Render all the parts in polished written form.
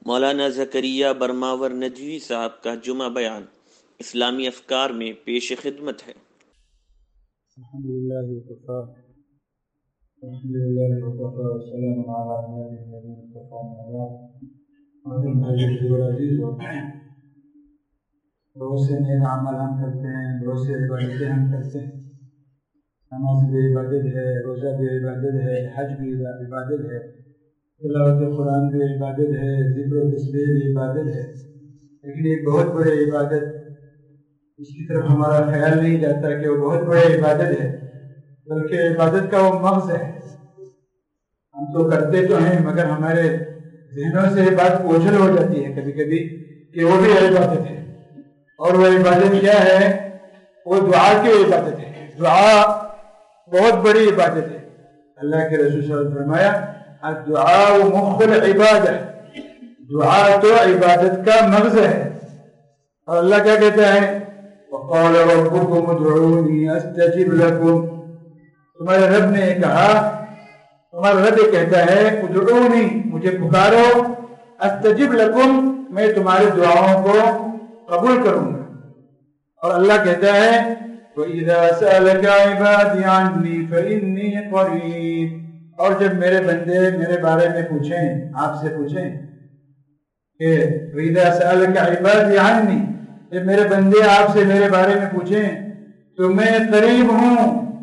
مولانا زکریا برماور ندوی صاحب کا جمعہ بیان اسلامی افکار میں پیش خدمت ہے۔ الحمدللہ والسلام علی النبی بہت سے نیک عمل ہم کرتے ہیں، بہت سے عبادتیں ہم کرتے ہیں۔ نماز بھی عبادت ہے، روزہ بھی عبادت ہے، حج بھی عبادت ہے، تلاوت قرآن بھی عبادت ہے، ذکر و تسبیح بھی عبادت ہے۔ لیکن ایک بہت بڑی عبادت اس کی طرف ہمارا خیال نہیں جاتا کہ وہ بہت بڑی عبادت ہے، بلکہ عبادت کا وہ مغز ہے۔ ہم تو کرتے تو ہیں مگر ہمارے ذہنوں سے یہ بات اوجھل ہو جاتی ہے کبھی کبھی کہ وہ بھی عبادت ہے۔ اور وہ عبادت کیا ہے؟ وہ دعا کی عبادت ہے۔ دعا بہت بڑی عبادت ہے۔ اللہ کے رسول صلی اللہ علیہ وسلم نے فرمایا الدعاء مخ العبادہ، دعا تو عبادت کا مغز ہے۔ اور اللہ کیا کہتا ہے؟ وقال ربكم ادعوني استجب لكم، تمہارے رب نے کہا، تمہارا رب کہتا ہے ادعونی، مجھے پکارو، استجب لكم، میں تمہاری دعاؤں کو قبول کروں گا۔ اور اللہ کہتا ہے وَإِذَا سَأَلَكَ عِبَادِي عَنِّي فَإِنِّي قَرِيبٌ، اور جب میرے بندے میرے بارے میں پوچھیں، آپ سے پوچھیں کہ وَإِذَا سَأَلَكَ عِبَادِي عَنِّي، جب میرے بندے آپ سے میرے بارے میں پوچھیں تو میں قریب ہوں،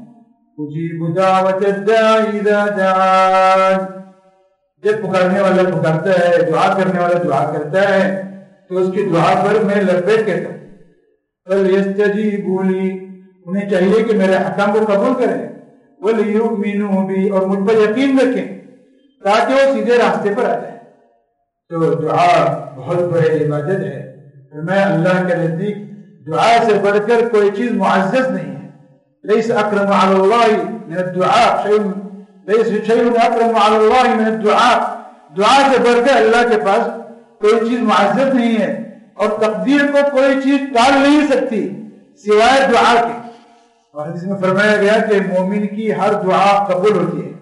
أُجِيبُ دَعْوَةَ الدَّاعِ إِذَا دَعَانِ، جب پکارنے والا پکارتا ہے، دعا کرنے والا دعا کرتا ہے تو اس کی دعا پر میں لبیک کہتا ہوں۔ فَلْيَسْتَجِيبُوا لِي، انہیں چاہیے کہ میرے احکام کو قبول کریں، وَلْيُؤْمِنُوا بِي، اور مجھ پر یقین رکھیں تاکہ وہ سیدھے راستے پر آ جائیں۔ تو دعا بہت بڑی عبادت ہے۔ میں اللہ کے نزدیک دعا سے بڑھ کر کوئی چیز معزز نہیں ہے۔ لَيْسَ أَكْرَمُ عَلَى اللَّهِ مِنَ الدُّعَاء شَيْءٌ، لَيْسَ شَيْءٌ أَكْرَمُ عَلى اللَّهِ مِنَ الدُّعَاء، دعا سے بڑھ کر اللہ کے پاس کوئی چیز معزز نہیں ہے، اور تقدیر کو کوئی چیز ٹال نہیں سکتی سوائے دعا کے۔ اور حدیث میں فرمایا گیا کہ مومن کی ہر دعا قبول ہوتی ہے،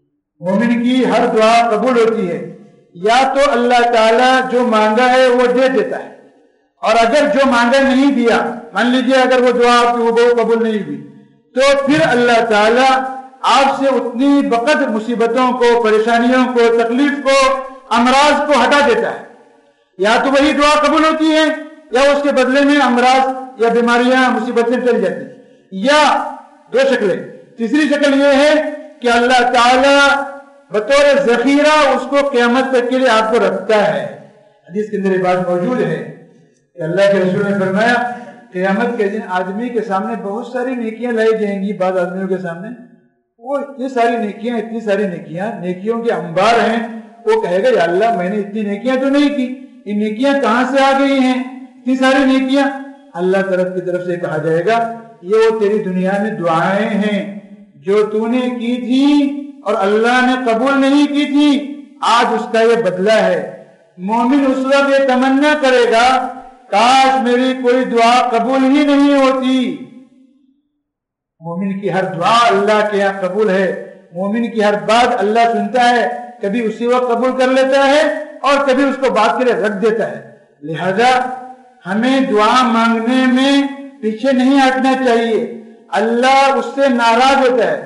مومن کی ہر دعا قبول ہوتی ہے۔ یا تو اللہ تعالیٰ جو مانگا ہے وہ دے دیتا ہے، اور اگر جو مانگا نہیں دیا، مان لیجیے اگر وہ دعا آپ کی وہ قبول نہیں ہوئی، تو پھر اللہ تعالیٰ آپ سے اتنی بقدر مصیبتوں کو، پریشانیوں کو، تکلیف کو، امراض کو ہٹا دیتا ہے۔ یا تو وہی دعا قبول ہوتی ہے یا اس کے بدلے میں امراض یا بیماریاں، مصیبتیں چل جاتی ہیں، یا دو شکلیں۔ تیسری شکل یہ ہے کہ اللہ تعالیٰ بطور ذخیرہ اس کو قیامت تک کے لیے آپ کو رکھتا ہے۔ حدیث کے اندر یہ بات موجود ہے کہ اللہ کے رسول نے فرمایا قیامت کے دن آدمی کے سامنے بہت ساری نیکیاں لائی جائیں گی، بعض آدمیوں کے سامنے وہ اتنی ساری نیکیاں، نیکیوں کے انبار ہیں، وہ کہے گا یا اللہ میں نے اتنی نیکیاں تو نہیں کی، یہ نیکیاں کہاں سے آ گئی ہیں اتنی ساری نیکیاں؟ اللہ کی طرف سے کہا جائے گا یہ وہ تیری دنیا میں دعائیں ہیں جو تو نے کی تھی اور اللہ نے قبول نہیں کی تھی، آج اس کا یہ بدلہ ہے۔ مومن اس وقت یہ تمنا کرے گا کاش میری کوئی دعا قبول ہی نہیں ہوتی۔ مومن کی ہر دعا اللہ کے یہاں قبول ہے، مومن کی ہر بات اللہ سنتا ہے، کبھی اسی وقت قبول کر لیتا ہے اور کبھی اس کو بات کے لیے رکھ دیتا ہے۔ لہذا ہمیں دعا مانگنے میں پیچھے نہیں ہٹنا چاہیے۔ اللہ اس سے ناراض ہوتا ہے،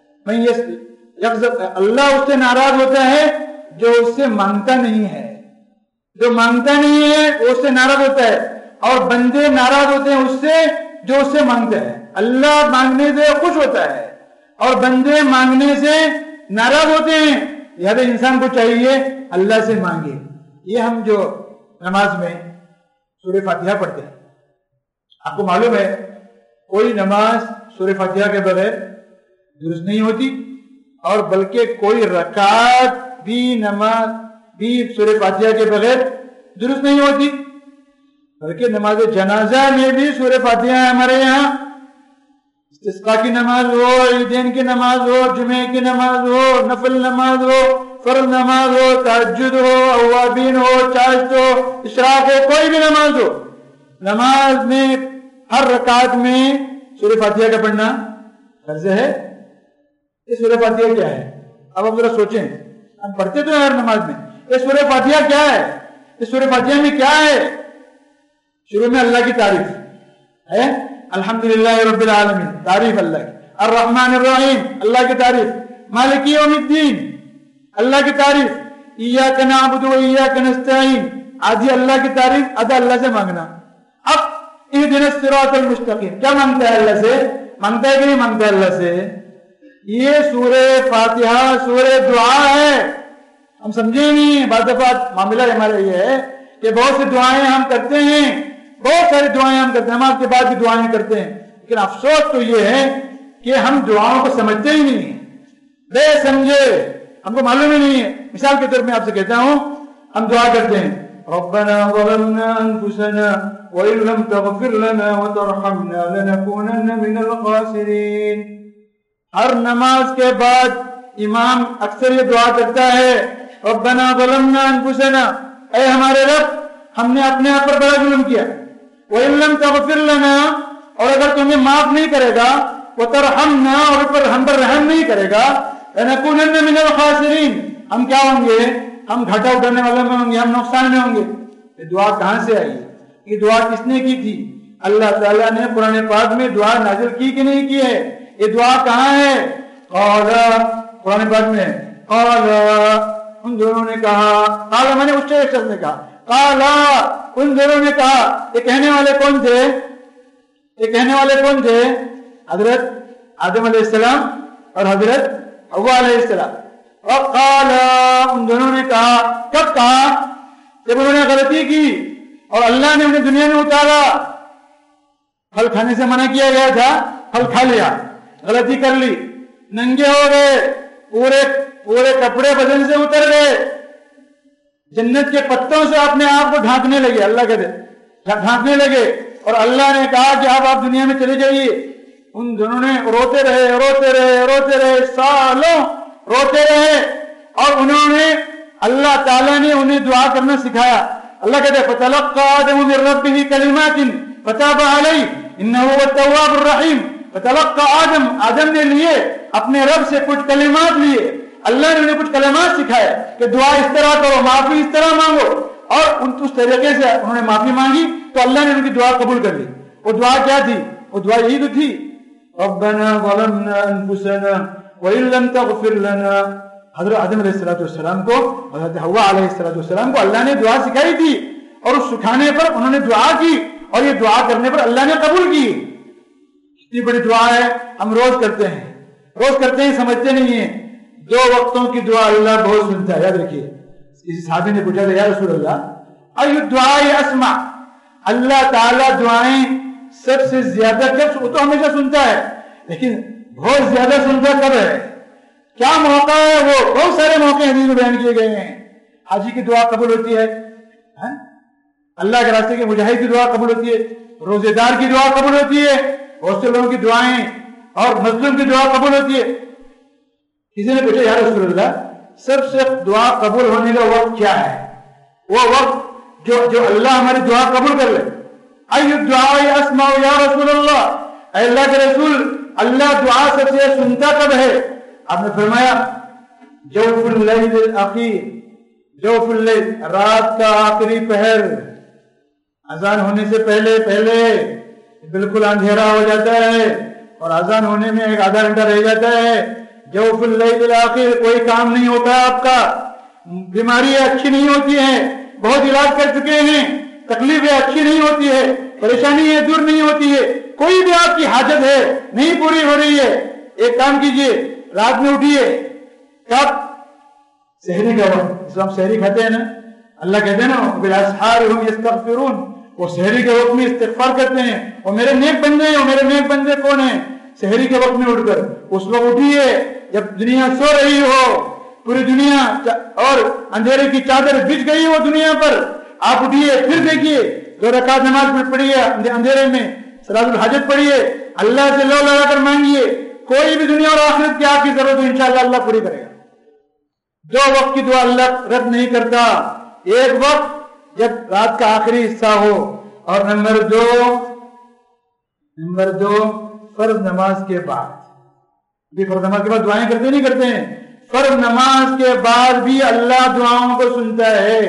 اللہ اس سے ناراض ہوتا ہے جو اس سے مانگتا نہیں ہے، جو مانگتا نہیں ہے وہ اس سے ناراض ہوتا ہے، اور بندے ناراض ہوتے ہیں اس سے جو اس سے مانگتا ہے۔ اللہ مانگنے سے خوش ہوتا ہے اور بندے مانگنے سے ناراض ہوتے ہیں، لہذا انسان کو چاہیے اللہ سے مانگے۔ یہ ہم جو نماز میں سورہ فاتحہ پڑھتے ہیں، آپ کو معلوم ہے کوئی نماز سورہ فاتحہ کے بغیر درست نہیں ہوتی، اور بلکہ کوئی رکعت بھی نماز بھی سورہ فاتحہ کے بغیر درست نہیں ہوتی، بلکہ نماز جنازہ میں بھی سورہ فاتحہ ہے ہمارے یہاں۔ استسقاء کی نماز ہو، عیدین کی نماز ہو، جمعے کی نماز ہو، نفل نماز ہو، فرض نماز ہو، تہجد ہو، اوابین ہو، چاشت ہو، اشراق ہو، کوئی بھی نماز ہو، نماز میں ہر رکعت میں سورہ فاتحہ کا پڑھنا فرض ہے۔ یہ سورہ فاتحہ کیا ہے؟ اب آپ ذرا سوچیں، ہم پڑھتے تو ہیں ہر نماز میں، یہ سورہ فاتحہ کیا ہے؟ اس سورہ فاتحہ میں کیا ہے؟ شروع میں اللہ کی تعریف ہے، الحمدللہ رب العالمین، تعریف اللہ کی، الرحمن الرحیم اللہ کی تعریف، مالک یوم الدین اللہ کی تعریف، ایاک نعبد و ایاک نستعین آدھی اللہ کی تعریف، آدھا اللہ سے مانگنا۔ اب اہدنا الصراط المستقیم کیا مانگتا ہے اللہ سے؟ مانگتا ہے کہ نہیں مانگتا ہے اللہ سے؟ یہ سورہ فاتحہ سورہ دعا ہے، ہم سمجھے نہیں۔ بعض دفعہ معاملہ ہمارا یہ ہے کہ بہت سی دعائیں ہم کرتے ہیں، بہت ساری دعائیں ہم کرتے ہیں، نماز کے بعد بھی دعائیں کرتے ہیں، لیکن افسوس تو یہ ہے کہ ہم دعاؤں کو سمجھتے ہی نہیں ہیں، بے سمجھے، ہم کو معلوم ہی نہیں ہے۔ مثال کے طور میں آپ سے کہتا ہوں، ہم دعا کرتے ہیں ربنا ظلمنا انفسنا وان لم تغفر لنا وترحمنا لنكونن من الخاسرین۔ ہر نماز کے بعد امام اکثر یہ دعا کرتا ہے ربنا ظلمنا انفسنا، اے ہمارے رب ہم نے اپنے آپ پر بڑا ظلم کیا، وان لم تغفر لنا، اور اگر تم ہمیں معاف نہیں کرے گا، وترحمنا، اور ہم پر رحم نہیں کرے گا، لنكونن من الخاسرین، ہم کیا ہوں گے؟ ہم گھاٹا اٹھانے والوں میں ہوں گے، ہم نقصان میں ہوں گے۔ یہ دعا کہاں سے آئی؟ یہ دعا کس نے کی تھی؟ اللہ تعالیٰ نے قرآن پاک میں دعا نازل کی کہ نہیں کی ہے؟ یہ دعا کہاں ہے؟ قرآن پاک میں ان دونوں نے کہا، قال میں نے اس شخص نے کہا، قال ان دونوں نے کہا، یہ کہنے والے کون تھے؟ یہ کہنے والے کون تھے؟ حضرت آدم علیہ السلام اور حضرت حوا علیہ السلام۔ اور قال ان دونوں نے کہا، کب کہا؟ جب انہوں نے غلطی کی اور اللہ نے انہیں دنیا میں اتارا، پھل کھانے سے منع کیا گیا تھا، پھل کھا لیا، غلطی کر لی، ننگے ہو گئے، پورے کپڑے بدن سے اتر گئے، جنت کے پتوں سے اپنے آپ کو ڈھانکنے لگے، اللہ کہتے ڈھانکنے لگے، اور اللہ نے کہا کہ اب آپ دنیا میں چلے جائیے۔ ان دونوں نے روتے رہے، سالوں روتے رہے، اور انہوں نے اللہ تعالیٰ نے انہیں دعا کرنا سکھایا۔ اللہ کہتے ہیں فَتَلَقَّى آدَمُ مِن رَّبِّهِ كَلِمَاتٍ فَتَابَ عَلَيْهِ إِنَّهُ هُوَ التَّوَّابُ الرَّحِيمُ۔ فَتَلَقَّى آدم نے لیے اپنے رب سے کچھ کلمات لیے، اللہ نے انہیں کچھ کلمات سکھائے کہ دعا اس طرح کرو، معافی اس طرح مانگو، اور اس طریقے سے انہوں نے معافی مانگی تو اللہ نے ان کی دعا قبول کر لی۔ وہ دعا کیا تھی؟ وہ دعا یہی تو تھی ربنا ظلمنا انفسنا وَإِن لَمْ تَغْفِرْ لَنَا۔ حضرت آدم علیہ السلام کو، حضرت حوا علیہ السلام کو اللہ نے دعا سکھائی تھی، اور اس سکھانے پر انہوں نے دعا کی، اور یہ دعا کرنے پر اللہ نے قبول کی۔ اتنی بڑی دعا ہے، ہم روز کرتے ہیں، سمجھتے نہیں ہیں۔ 2 وقتوں کی دعا اللہ بہت سنتا ہے، یاد رکھیے۔ کسی صحابی نے پوچھا یا رسول اللہ ای الدعاء اسمع، اللہ تعالیٰ دعائیں سب سے زیادہ کب؟ وہ تو ہمیشہ سنتا ہے، لیکن بہت زیادہ سنتا کب ہے؟ کیا موقع ہے؟ وہ بہت سارے موقع حدیث میں بیان کیے گئے ہیں۔ حاجی کی دعا قبول ہوتی ہے، اللہ کے راستے کے مجاہد کی دعا قبول ہوتی ہے، روزے دار کی دعا قبول ہوتی ہے، بہت سے لوگوں کی دعائیں، اور مظلوم کی دعا قبول ہوتی ہے۔ کسی نے پوچھا یا رسول اللہ سب سے دعا قبول ہونے کا وقت کیا ہے؟ وہ وقت جو اللہ ہماری دعا قبول کر لے۔ ای الدعاء اسمع یا رسول اللہ، اے اللہ کے رسول اللہ دعا سب سے سنتا کب ہے؟ آپ نے فرمایا جوف اللیل الاخیر، جوف اللیل، رات کا آخری پہر، اذان ہونے سے پہلے بالکل اندھیرا ہو جاتا ہے اور اذان ہونے میں 1 آدھا گھنٹہ رہ جاتا ہے۔ جوف اللیل الاخیر، کوئی کام نہیں ہوتا آپ کا، بیماریاں اچھی نہیں ہوتی ہیں، بہت علاج کر چکے ہیں، تکلیفیں اچھی نہیں ہوتی ہے، پریشانی دور نہیں ہوتی ہے، کوئی بھی آپ کی حاجت ہے نہیں پوری ہو رہی ہے، ایک کام کیجئے، رات میں اٹھیے، کب؟ سحری کا وقت، اس وقت سحری کھاتے ہیں نا، اللہ کہتے ہیں نا بالاسحار ہم یستغفرون، وہ سحری کے وقت میں استغفار کرتے ہیں، اور میرے نیک بندے ہیں، اور میرے نیک بندے کون ہیں؟ سحری کے وقت میں اٹھ کر اس وقت اٹھیے جب دنیا سو رہی ہو، پوری دنیا اور اندھیرے کی چادر بچھ گئی ہو دنیا پر، آپ اٹھیے، پھر دیکھیے 2 رکعت نماز پڑھیے، اندھیرے میں صلاۃ الحاجت پڑھیے، اللہ سے لو لگا کر مانگیے، کوئی بھی دنیا اور آخرت کی آپ کی ضرورت ہے انشاءاللہ اللہ پوری کرے گا۔ 2 وقت کی دعا اللہ رد نہیں کرتا، ایک وقت جب رات کا آخری حصہ ہو، اور نمبر 2 فرض نماز کے بعد۔ بھی فرض نماز کے بعد دعائیں کرتے نہیں کرتے ہیں، فرض نماز کے بعد بھی اللہ دعاؤں کو سنتا ہے۔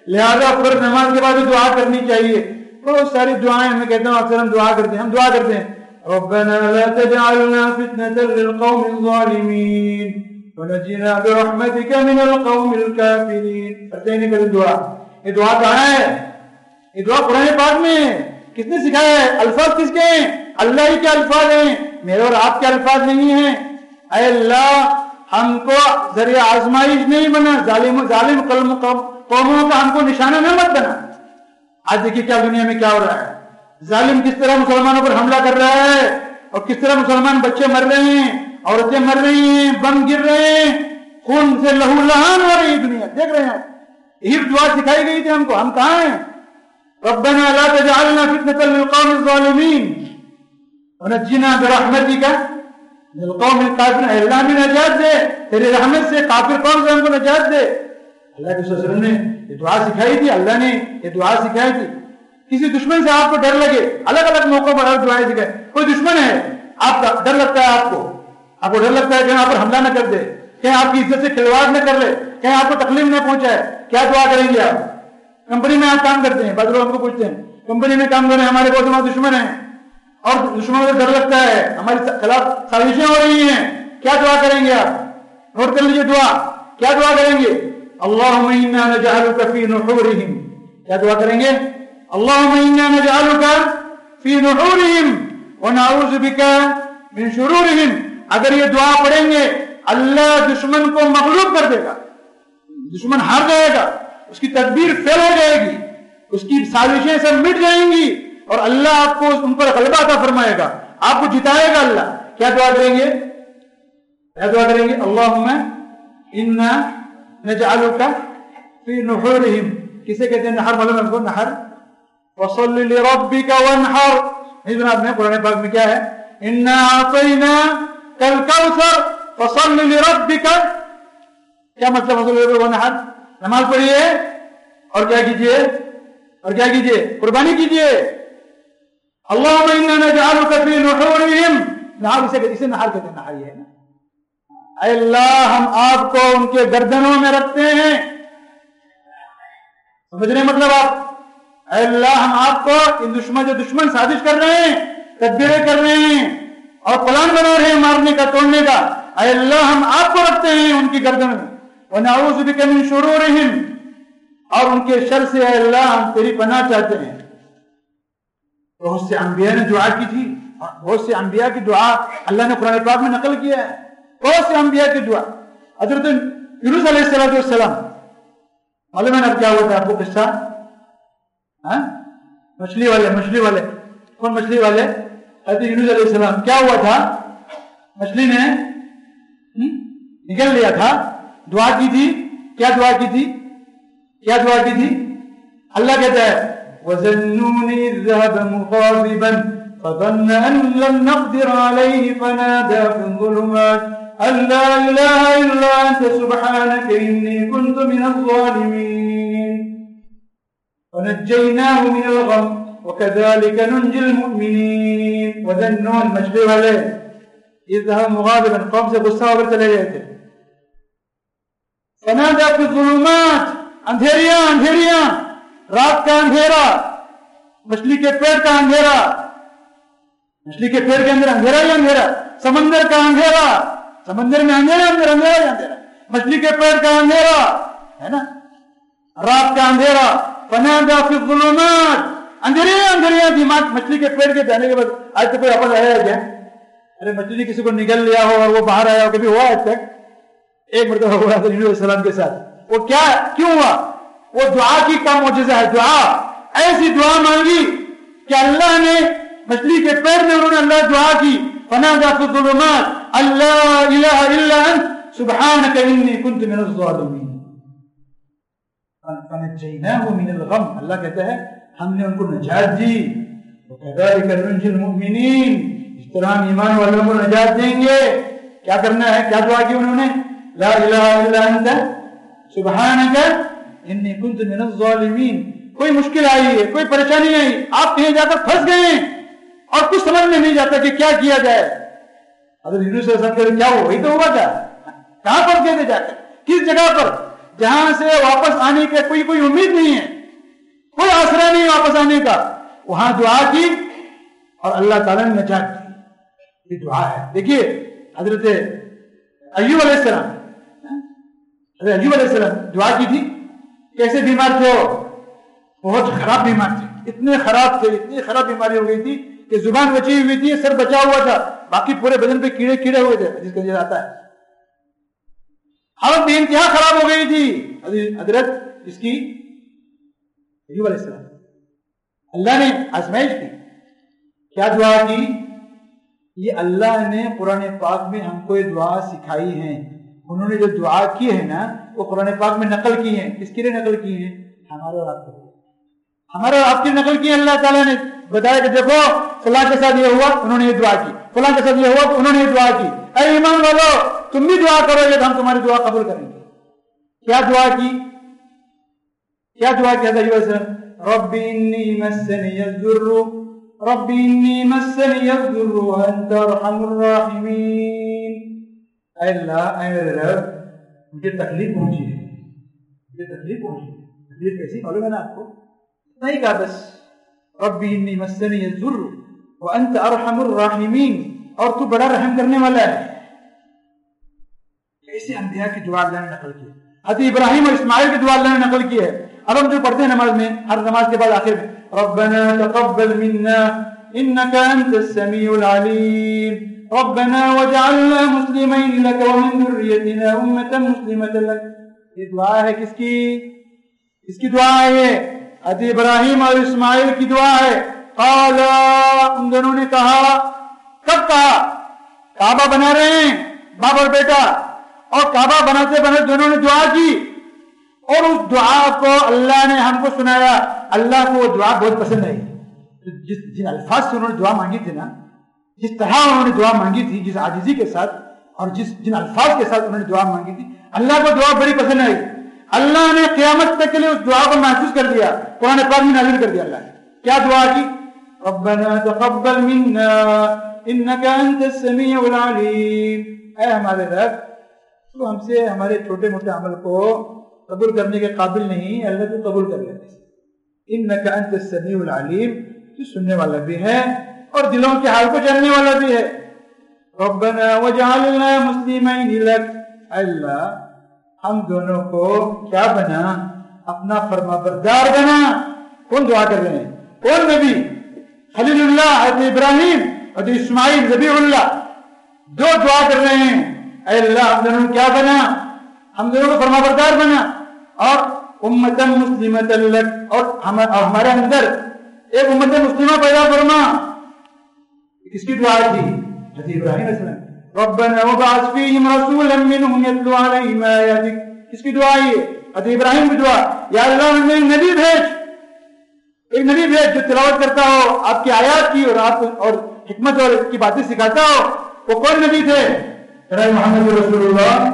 لہذا فرض نماز کے بعد دعا کرنی چاہیے. بہت ساری دعائیں میں کہتا ہوں اکثر ہم دعا کرتے ہیں ربنا لا تجعلنا فتنة للقوم الظالمين ونجنا برحمتك من القوم الكافرين. پڑھتے ہیں نہیں دعا. یہ دعا کہاں ہے؟ یہ دعا قرآن پاک میں ہے. کس نے سکھایا ہے؟ الفاظ کس کے ہیں؟ اللہ ہی کے الفاظ ہیں, میرے اور آپ کے الفاظ نہیں ہیں. اے اللہ ہم کو ذریعہ آزمائش نہیں بنا, ظالم قوموں کا ہم کو نشانہ نہ مت بنا. آج دیکھیے کیا دنیا میں کیا ہو رہا ہے. ظالم کس طرح مسلمانوں پر حملہ کر رہا ہے اور کس طرح مسلمان بچے مر رہے ہیں, عورتیں مر رہی ہیں, بم گر رہے ہیں, خون سے لہو لہان ہو رہی ہے دنیا. دیکھ رہے ہیں یہی دعا سکھائی گئی تھی ہم کو. ہم کہاں ہیں؟ ربنا لا تجعلنا فتنة للقوم الظالمین ونجنا برحمتك من القوم الكافرین. اللہ ہمیں نجات دے تیری رحمت سے, کافر قوم سے ہم کو نجات دے. اللہ کے رسول نے یہ دعا سکھائی تھی, اللہ نے یہ دعا سکھائی تھی. کسی دشمن سے آپ کو ڈر لگے, الگ الگ موقعوں پر ہر دعائیں سکھائے. کوئی دشمن ہے آپ کا, ڈر لگتا ہے آپ کو ڈر لگتا ہے کہیں آپ پر حملہ نہ کر دے, کہیں آپ کی عزت سے کھلواڑ نہ کر لے, کہیں آپ کو تکلیف نہ پہنچائے. کیا دعا کریں گے آپ؟ کمپنی میں آپ کام کرتے ہیں, بعض لوگ ہم کو پوچھتے ہیں کمپنی میں کام کر رہے ہیں, ہمارے بہت ہمارے دشمن ہیں اور دشمنوں سے ڈر لگتا ہے, ہمارے خلاف سازشیں ہو رہی ہیں. کیا دعا کریں گے آپ؟ نوٹ کر لیجیے دعا. کیا دعا کریں گے؟ اللهم انا نجعلك في نحورهم. کیا دعا کریں گے؟ اللهم انا نجعلك في نحورهم ونعوذ بك من شرورهم. اگر یہ دعا پڑھیں گے اللہ دشمن کو مغلوب کر دے گا, دشمن ہار جائے گا, اس کی تدبیر فیل ہو جائے گی, اس کی سازشیں سب مٹ جائیں گی اور اللہ آپ کو ان پر غلبہ عطا فرمائے گا, آپ کو جتائے گا اللہ. کیا دعا کریں گے؟ اللهم انا نجعلك في نحورهم. کسے کہتے ہیں نحر؟ معلوم ہے ہم کو نحر. وصل لربك وانحر. اس جناب میں قرآن پاک میں کیا ہے؟ انا اعطیناک الکوثر فصل لربك. کیا مطلب وصل لربك وانحر؟ نماز پڑھیے اور کیا کیجیے؟ قربانی کیجیے. اللهم انا نجعلك في نحورهم. نحر اسے نحر کہتے ہیں. نحر یہ ہے نا, اے اللہ ہم آپ کو ان کے گردنوں میں رکھتے ہیں. سمجھ رہے ہیں مطلب آپ؟ اے اللہ ہم آپ کو ان دشمن سازش کر رہے ہیں, تدبیریں کر رہے ہیں اور پلان بنا رہے ہیں مارنے کا, توڑنے کا, اے اللہ ہم آپ کو رکھتے ہیں ان کی گردن میں. ونعوذ بک من شرورہم. اور ان کے شر سے اے اللہ ہم تیری پناہ چاہتے ہیں. بہت سے انبیاء نے دعا کی تھی, بہت سے انبیاء کی دعا اللہ نے قرآن پاک میں نقل کیا ہے. بہت سے انبیاء کی دعا. حضرت یونس علیہ السلام معلوم ہے نا کیا ہوا تھا آپ کو قصہ؟ مچھلی والے کون مچھلی والے؟ حضرت یونس علیہ السلام. کیا ہوا تھا؟ مچھلی نے نگل لیا تھا, دعا کی تھی. کیا دعا کی تھی؟ اللہ کہتا ہے وَظَنُّونِ إِذْ ذَهَبَ مُغَاضِبًا فَظَنَّ أَن لَّن نَّقْدِرَ عَلَيْهِ فَنَادَىٰ فِي الظُّلُمَاتِ أَن لَّا إِلَٰهَ إِلَّا أَنتَ سُبْحَانَكَ إِنِّي كُنتُ مِنَ الظَّالِمِينَ وَنَجَّيْنَاهُ مِنَ الْغَمِّ وَكَذَٰلِكَ نُنجِي الْمُؤْمِنِينَ. وَظَنُّونِ مچھلی والے إِذْ ذَهَبَ مُغَاضِبًا قوم سے غصہ ہو کر چلے گئے تھے. فَنَادَىٰ فِي الظُّلُمَاتِ اندھیریاں, رات کا اندھیرا, مچھلی کے پیٹ کا اندھیرا, مچھلی کے پیٹ کے اندر اندھیرا ہی اندھیرا, سمندر کا اندھیرا, سمندر میں اندھیرا ہی اندھیرا, مچھلی کے پیٹ کا اندھیرا ہے نا, رات کا اندھیرا. فنادى في الظلمات. اندھیریاں تھی مچھلی کے پیٹ کے جانے کے بعد. آج تو کوئی واپس آیا ہے کیا؟ ارے مچھلی کسی کو نگل لیا ہو اور وہ باہر آیا ہو, کبھی ہوا آج تک؟ ایک مرتبہ ہوا حضرت علیہ السلام کے ساتھ. وہ کیوں ہوا؟ وہ دعا کی کا معجزہ ہے. دعا, ایسی دعا مانگی کہ اللہ نے مچھلی کے پیر میں انہوں نے اللہ دعا کی. فنادى في الظلمات أن لا إله إلا أنت سبحانك إني كنت من الظالمين فنجيناه من الغم. اللہ کہتا ہے ہم نے ان کو نجات دی. وكذلك ننجي المؤمنين. اس طرح ہم ایمان والوں کو نجات دیں گے. کیا کرنا ہے؟ کیا دعا کی انہوں نے؟ لا إله إلا أنت سبحانك إني كنت من الظالمين. کوئی مشکل آئی ہے, کوئی پریشانی آئی, آپ کہیں جا کر پھنس گئے ہیں اور کچھ سمجھ میں نہیں جاتا کہ کیا کیا جائے. حضرت یونس علیہ السلام کیا ہوا؟ وہی تو ہوا تھا. کہاں پھنس گئے تھے جا کر, کس جگہ پر؟ جہاں سے واپس آنے کی کوئی امید نہیں ہے، کوئی آسرا نہیں واپس آنے کا، وہاں دعا کی اور اللہ تعالیٰ نے نجات دی. یہ دعا ہے. دیکھیے حضرت ایوب علیہ السلام، حضرت ایوب علیہ السلام دعا کی تھی. کیسے بیمار تھے؟ بہت خراب بیمار تھے، اتنے خراب تھے، اتنی خراب بیماری ہو گئی تھی کہ زبان بچی ہوئی تھی، سر بچا ہوا تھا، باقی پورے بدن پہ کیڑے کیڑے ہوئے تھے، جس کا یہ آتا ہے. حالت بے انتہا خراب ہو گئی تھی حضرت اس کی ایوب علیہ السلام. اللہ نے آزمائش کی. کیا دعا کی؟ یہ اللہ نے قرآن پاک میں ہم کو یہ دعا سکھائی ہے. انہوں نے جو دعا کی ہے نا وہ قرآن پاک میں نقل کی ہے. کس کے لیے نقل کی ہے؟ ہمارے اور آپ کے لیے. ہمارے اور آپ کی نقل کی. اللہ تعالیٰ نے بتایا کہ دیکھو فلاں کے ساتھ یہ ہوا، انہوں نے یہ دعا کی، فلاں کے ساتھ یہ ہوا تو انہوں نے یہ دعا کی. اے ایمان والو تم بھی دعا کرو گے تو ہم تمہاری دعا قبول کریں گے. کیا دعا کی؟ کیا دعا کی حضرت ایوب سے؟ رب انی مسنی الضر، رب انی مسنی الضر وانت ارحم الراحمین. اے اللہ، اے میرے رب، مجھے تکلیف پہنچی ہے، مجھے تکلیف پہنچی ہے. تکلیف کیسی معلوم ہے نا آپ کو؟ نہیں کہا بس رب انی مسنی الضر وانت ارحم الراحمین، اور تو بڑا رحم کرنے والا ہے. ایسے انبیاء کی دعا اللہ نے نقل کی. حضرت ابراہیم اور اسماعیل کی دعا اللہ نے نقل کی ہے. اب ہم جو پڑھتے ہیں نماز میں، ہر نماز کے بعد آخر میں ربنا تقبل منا انك انت السميع العليم ربنا واجعلنا مسلمين لك ومن ذريتنا امة مسلمة لك. یہ دعا ہے کس کی؟ کس کی دعا ہے؟ یہ حضرت ابراہیم اور اسماعیل کی دعا ہے. قال، ان دونوں نے کہا. کب کہا؟ کعبہ بنا رہے ہیں باپ اور بیٹا، اور کعبہ بناتے بناتے دونوں نے دعا کی، اور اس دعا کو اللہ نے ہم کو سنایا. اللہ کو وہ دعا بہت پسند آئی. جن الفاظ سے انہوں نے دعا مانگی تھی نا، جس طرح انہوں نے دعا مانگی تھی، جس عاجزی کے ساتھ اور جن الفاظ کے ساتھ انہوں نے دعا مانگی تھی، اللہ کو دعا بڑی پسند آئی. اللہ نے قیامت تک کے لیے اس دعا کو محسوس کر دیا، قرآن پاک میں نازل کر دیا. اللہ نے کیا دعا کی؟ ربنا تقبل منا انك انت السميع العليم. اے ہمارے رب، تو ہم سے ہمارے چھوٹے موٹے عمل کو قبول کرنے کے قابل نہیں، اللہ تو قبول کر لیتے. انك انت السميع العليم، تو سننے والا بھی ہے اور دلوں کے حال کو جاننے والا بھی ہے. ربنا واجعلنا مسلمين لك، اللہ ہم دونوں کو کیا بنا؟ اپنا فرما بردار بنا. کون دعا کر رہے ہیں؟ کون نبی؟ خلیل اللہ حضرت ابراہیم اور اسماعیل ذبیح اللہ دو دعا کر رہے ہیں. اے اللہ ہم دونوں کیا بنا؟ ہم دونوں کو فرما بردار بنا اور امت مسلمۃ لک، اور ہمارے اندر ایک امت مسلمہ پیدا فرما. کس کی دعا تھی؟ حضرت ابراہیم علیہ السلام. ربنا وابعث فیہم رسولا منہم یتلو علیہم آیاتک. کس کی دعا یہ؟ حضرت ابراہیم کی دعا. یا اللہ ہمیں ایک نبی بھیج، ایک نبی بھیج جو تلاوت کرتا ہو آپ کی آیات کی اور آپ اور حکمت اور کی باتیں سکھاتا ہو. وہ کون نبی تھے؟ محمد رسول اللہ.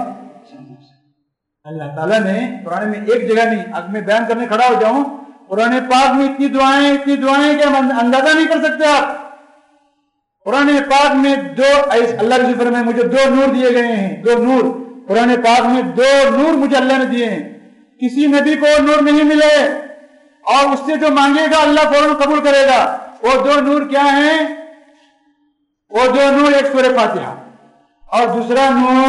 اللہ تعالیٰ نے قرآن میں ایک جگہ نہیں، اب میں بیان کرنے کھڑا ہو جاؤں، قرآن پاک میں اتنی دعائیں کہ ہم اندازہ نہیں کر سکتے. آپ قرآن پاک میں اللہ رسول فرمائے مجھے 2 نور دیے گئے ہیں. 2 نور قرآن پاک میں 2 نور مجھے اللہ نے دیے ہیں. کسی نبی کو نور نہیں ملے، اور اس سے جو مانگے گا اللہ فوراً قبول کرے گا. وہ 2 نور کیا ہیں؟ وہ 2 نور ایک سورہ فاتحہ اور دوسرا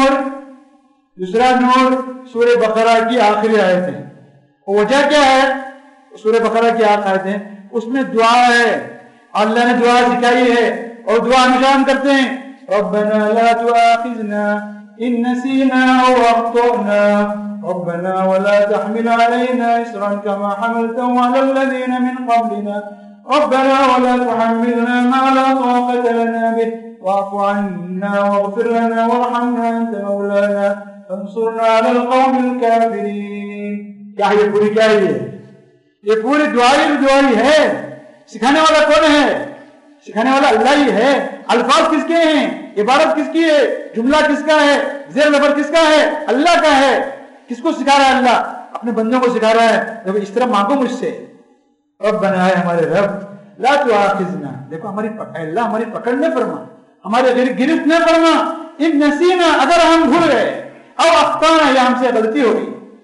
نور سورہ بقرہ کی آخری آیت ہے. وجہ کیا ہے؟ سورہ بقرہ کی آخری آیت ہے، اس میں دعا ہے، اللہ نے دعا سکھائی ہے اور دعا نشان کرتے ہیں. ربنا لا تؤاخذنا ان نسينا او اخطأنا ربنا ولا تحمل علينا إصرا كما حملته على الذين من قبلنا ربنا ولا تحملنا ما لا طاقة لنا به واعف عنا واغفر لنا وارحمنا أنت مولانا فانصرنا على القوم الكافرين. کیا یہ پوری کیا ہے؟ یہ پوری دعائی ہے. سکھانے والا کون ہے؟ سکھانے والا اللہ ہی ہے. الفاظ کس کے ہیں؟ عبارت کس کی ہے؟ جملہ کس کا ہے؟ زیر زبر کس کا ہے؟ اللہ کا ہے. کس کو سکھا رہا ہے؟ اللہ اپنے بندوں کو سکھا رہا ہے. دیکھو اس طرح مانگو مجھ سے. ربنا ہے ہمارے رب، لا تؤاخذنا، دیکھو ہماری اللہ ہماری پکڑ نہ فرما، ہمارے گرفت نہ فرما. ان نسینا، اگر ہم بھول گئے، او اخطانا، یا ہم سے غلطی ہو گئی.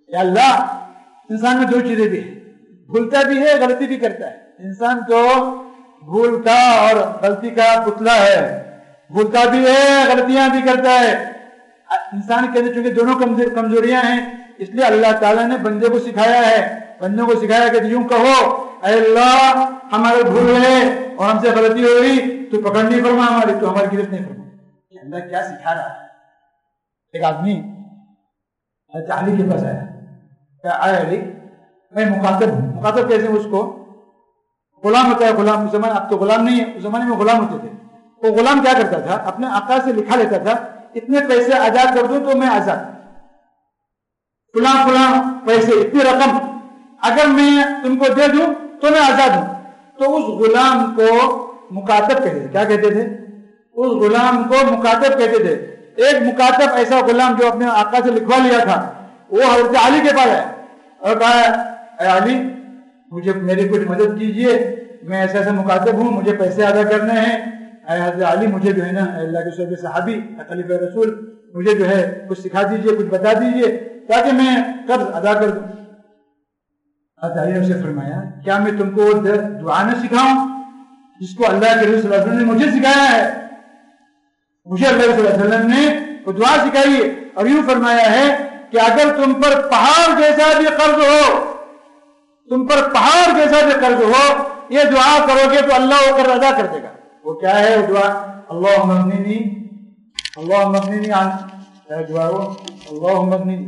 یا اللہ انسان میں دو چیزیں بھی ہیں، بھولتا بھی ہے غلطی بھی کرتا ہے. انسان تو بھول کا اور غلطی کا پتلا ہے، بھولتا بھی ہے غلطیاں بھی کرتا ہے. انسان کے اندر چونکہ دونوں کمزوریاں ہیں، اس لیے اللہ تعالیٰ نے بندے کو سکھایا ہے، بندوں کو سکھایا کہ یوں کہو اے اللہ ہم اگر بھول گئے اور ہم سے غلطی ہو گئی تو پکڑ نہیں فرما ہماری، تو ہماری گرفت نہیں فرما. اللہ کیا سکھا رہا ہے. ایک آدمی حضرت علی کے پاس آیا کہ اے علی میں مخاطب ہوں. مخاطب کیسے اس کو غلام ہوتا ہے، غلام اس زمانے، اب تو غلام نہیں ہے، اس زمانے میں غلام ہوتے تھے. وہ غلام کیا کرتا تھا، اپنے آقا سے لکھا لیتا تھا اتنے پیسے ادا کر دوں تو میں آزاد، فلاں فلاں پیسے اتنی رقم اگر میں تم کو دے دوں تو میں آزاد ہوں. تو اس غلام کو مکاتب کہتے تھے. کیا کہتے تھے؟ اس غلام کو مکاتب کہتے تھے. ایک مکاتب ایسا غلام جو اپنے آقا سے لکھوا لیا تھا، وہ حضرت علی کے پاس ہے اور کہا اے علی مجھے میری کچھ مدد کیجئے، میں ایسا ایسا مکاتب ہوں، مجھے پیسے ادا کرنے ہیں. اے حضرت علی مجھے جو ہے نا اللہ کے صحابی خلیفہ رسول مجھے جو ہے کچھ سکھا دیجئے، کچھ بتا دیجئے تاکہ میں قرض ادا کر دوں. حضرت علی نے اسے فرمایا کیا میں تم کو دعا نہ سکھاؤں جس کو اللہ کے رسول صلی اللہ علیہ وسلم نے مجھے سکھایا ہے؟ مجھے اللہ صلی اللہ علیہ وسلم نے وہ دعا سکھائی ہے اور یوں فرمایا ہے کہ اگر تم پر پہاڑ جیسا بھی قرض ہو، تم پر پہاڑ جیسا بھی قرض ہو، یہ دعا کرو گے تو اللہ وہ قرض ادا کر دے گا. وہ کیا ہے وہ دعا؟ اللہم اغننی، اللہم اغننی عن، کیا دعا وہ؟ اللہم اغننی،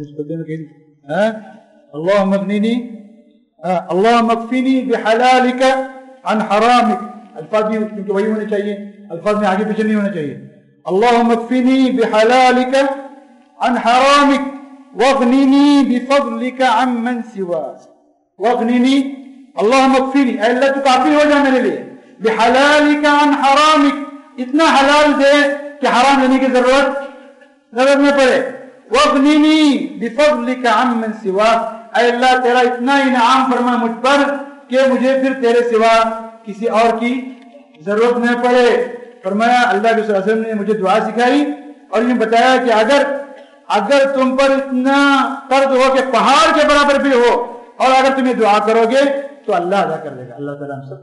اللہم اغننی، اللہم اکفنی بحلالک عن حرامک. الفاظ بھی کیونکہ وہی ہونے چاہیے، الفاظ میں آگے پیچھے نہیں ہونے چاہیے. اللہم اکفنی بحلالک عن حرامک واغننی بفضلک عن من سواک. واغننی، اللہم اکفنی، اے اللہ تو کافی ہو جا میرے لیے، بحلالک عن حرامک، اتنا حلال دے کہ حرام لینے کی ضرورت نہ پڑے. واغننی بفضلک عن من سواک، اے اللہ تیرا اتنا انعام فرما مجھ پر کہ مجھے پھر تیرے سوا کسی اور کی ضرورت نہ پڑے. فرمایا اللہ کے صلی اللہ علیہ وسلم نے مجھے دعا سکھائی اور یہ بتایا کہ اگر تم پر اتنا قرض ہو کہ پہاڑ کے برابر بھی ہو اور اگر تم یہ دعا کرو گے تو اللہ ادا کر دے گا. اللہ تعالیٰ ہم سب